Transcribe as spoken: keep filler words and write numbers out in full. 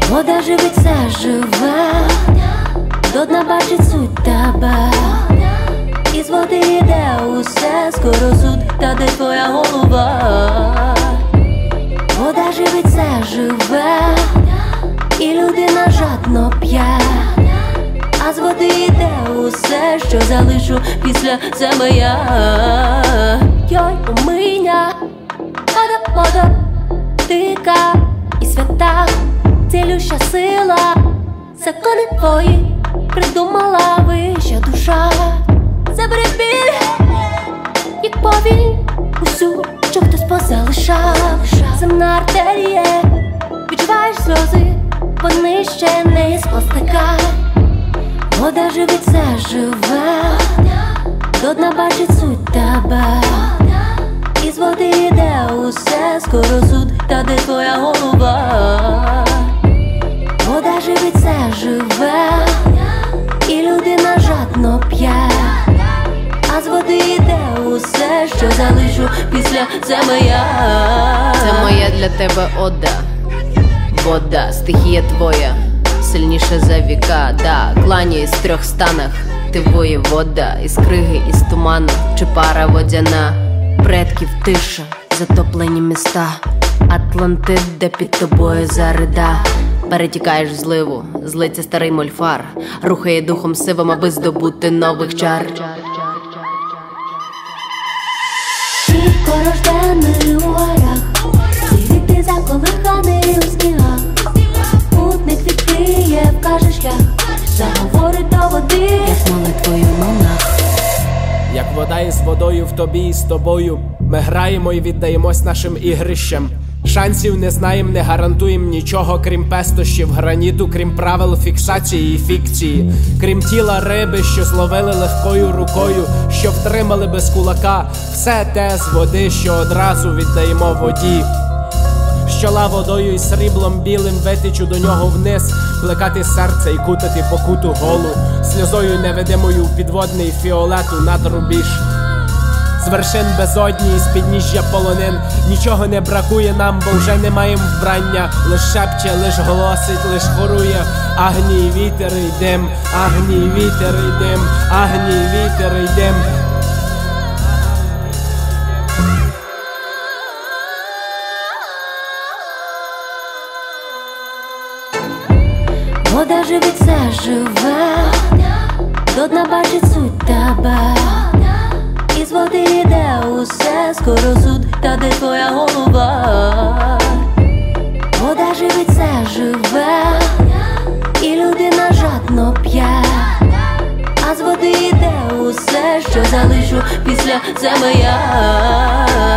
Вода живить все живе, до дна бачить суть тебе. Із води йде усе, скоро суд, та де твоя голова. Вода живить все живе, і людина жадно п'є. А з води йде усе, що залишу після себе я. Йой, уминя, вода, вода, дика і свята, цілюща сила, закони твої придумала вища душа. Забери біль, як повіль, усю, що хтось позалишав. Земна артерія, відчуваєш сльози, вони ще не з пластика. Вода живить все живе, до дна бачить суть тебе. Із води йде усе, скоро суд, та де твоя голова. Вода живить все живе, і людина жадно п'є. А з води йде усе, що залишу після себе я. Це моя для тебе ода. Вода, стихія твоя, сильніша за віка, да. Кланяюсь в трьох станах, ти воєвода. Із криги, із туману, чи пара водяна. Предків тиша, затоплені міста, Атлантид, де під тобою зарида. Перетікаєш в зливу, злиться старий мольфар, рухає духом сивим, аби здобути нових чар. Чітко рождений у горах, світи заколиханий у снігах. Путник відкриє, вкаже шлях, заговорить до води, як молитвою монах. Як вода із водою в тобі і з тобою, ми граємо і віддаємось нашим ігрищам. Шансів не знаєм, не гарантуєм нічого, крім пестощів граніту, крім правил фіксації і фікції, крім тіла риби, що зловили легкою рукою, що втримали без кулака. Все те з води, що одразу віддаємо воді. Щола водою і сріблом білим витечу до нього вниз, плекати серце і кутати покуту голу, сльозою невидимою в підводний фіолету над рубіж. З вершин безодні і з підніжжя полонин нічого не бракує нам, бо вже не маєм вбрання. Лиш шепче, лиш голосить, лиш хорує агній вітер і дим, агній вітер і дим, агній вітер і дим. Вода живить все живе, до дна бачить суть тебе. Із води йде усе, скоро суд, та де твоя голова. Вода живить все живе, і людина жадно п'є. А з води йде усе, що залишу після себе я.